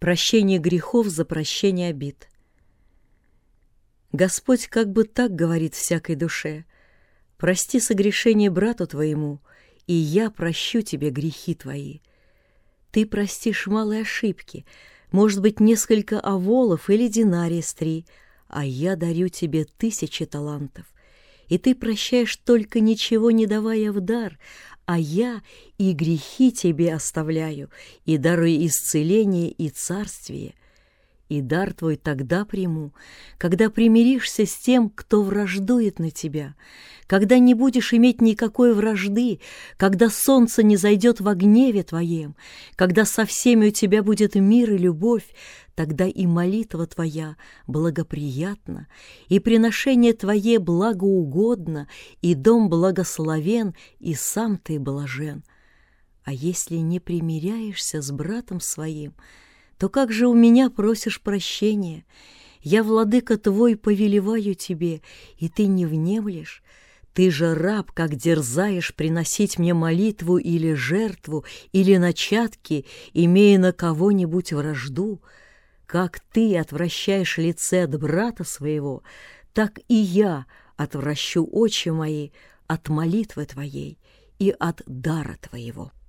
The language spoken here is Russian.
Прощение грехов за прощение обид. Господь как бы так говорит всякой душе: прости согрешение брату твоему, и я прощу тебе грехи твои. Ты простишь малые ошибки, может быть, несколько оволов или динарий с 3, а я дарю тебе 1000 талантов. И ты прощаешь только ничего не давая в дар, а я и грехи тебе оставляю, и дарую исцеление и царствие. И дар твой тогда приму, когда примиришься с тем, кто враждует на тебя, когда не будешь иметь никакой вражды, когда солнце не зайдет во гневе твоем, когда со всеми у тебя будет мир и любовь, тогда и молитва твоя благоприятна, и приношение твое благоугодно, и дом благословен, и сам ты блажен. А если не примиряешься с братом своим, то как же у меня просишь прощения? Я, владыка твой, повелеваю тебе, и ты не внемлешь. Ты же раб, как дерзаешь приносить мне молитву или жертву, или начатки, имея на кого-нибудь вражду. Как ты отвращаешь лице от брата своего, так и я отвращу очи мои от молитвы твоей и от дара твоего.